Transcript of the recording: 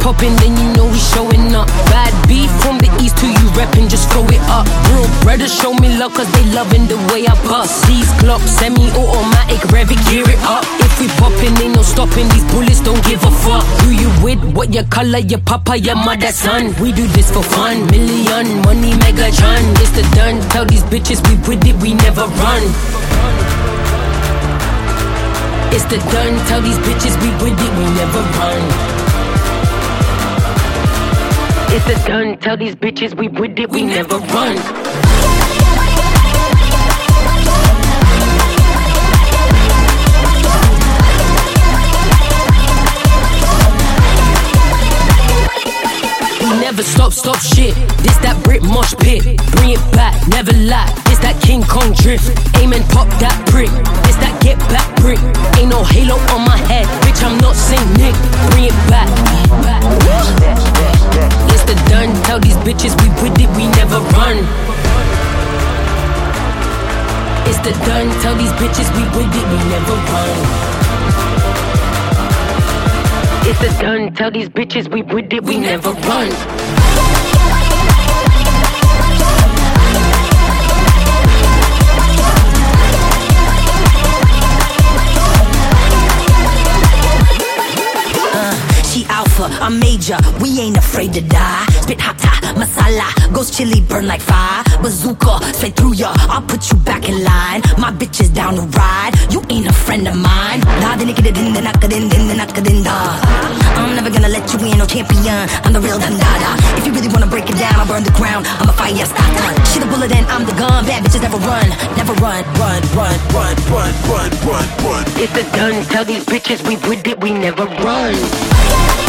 poppin', then you know we showing up. Bad beef from the east to you reppin', just throw it up. Real brothers show me love cause they loving the way I bust. These Glocks, semi-automatic, rev it, gear it up. If we poppin', ain't no stopping, these bullets don't give a fuck. Who you with, what your color, your papa, your mother, son. We do this for fun, million, money, Megatron. It's the done, tell these bitches we with it, we never run. It's the done, tell these bitches we with it, we never run. It's the done, tell these bitches we with it, we never run. Never stop shit. This that Brit mosh pit. Bring it back, never lie. This that King Kong drift. Aim and pop that brick. This that get back brick. Ain't no halo on my head, bitch. I'm not Saint Nick. Bring it back. It's the done. Tell these bitches we with it, we never run. It's the done. Tell these bitches we with it, we never run. It's the done, tell these bitches we with it, we never run. She alpha, I'm major, we ain't afraid to die. Spit hata, masala, ghost chili, burn like fire. Bazooka, straight through ya, I'll put you back in line. My bitch is down to ride, you ain't a friend of mine. I'm never gonna let you in, no champion, I'm the real Dandada. If you really wanna break it down, I'll burn the ground, I'm a fire starter. She the bullet and I'm the gun, bad bitches never run. Never run, run, run, run, run, run, run, run. It's the done, tell these bitches we with it, we never run.